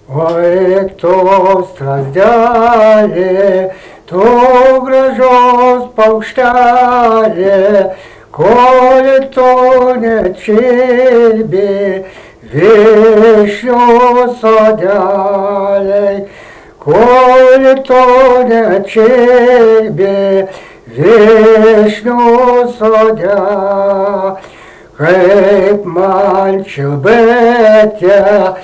Ой, to strazdelė, to gražaus paukštelė, kol to nečirbė vyšnių sodeliai, kol to nečirbė vyšnių sodeliai, kaip man čiulbėte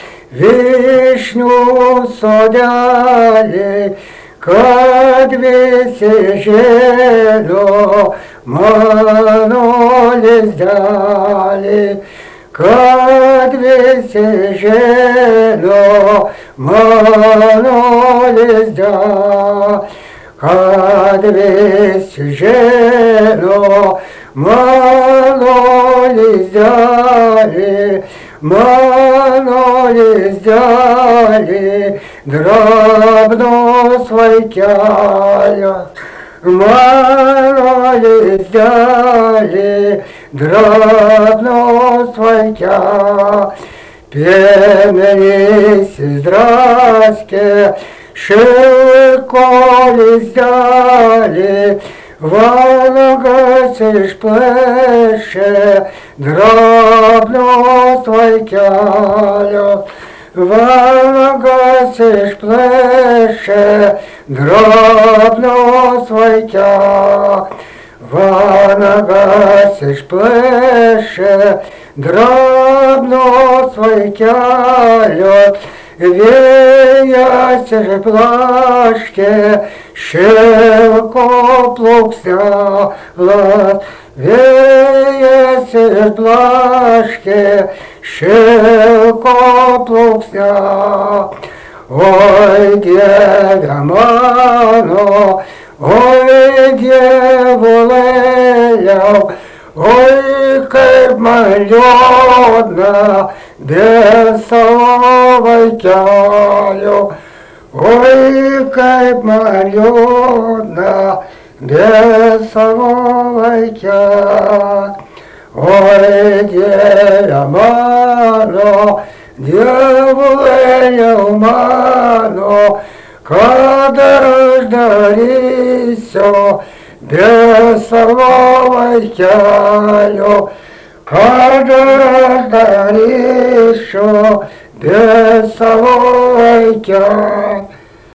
vyšnių sodeliai, kad visi žėlo mano lizdeliai, kad visi žėlo mano lizdeliai, kad visi žėlo mano lizdeliai, mano lizdeliai, drobnos vaikelias, mano lizdeliai, drobnos vaikelias, piemenys izdraskė, šilko lizdeliai, vanagas išplėšė, drobnos vaikelios, vanagas išplėšė, drobnos vaikelios, vanagas išplėšė, drobnos vaikelios, vėjas išblaškė, šilko plunksneles, vėjas išblaškė, šilko plunksneles. Oi, Dieve mano, oi, dievulėliau, oi, kaip man liūdna dėl savo vaikelio, oi, kaip man liūdna dėl savo vaikelio. Oi, Dieve mano, dievulėliau mano, ką dar aš darysiu dėl savo vaikelio, ką dar aš darysiu dėl savo vaikelio.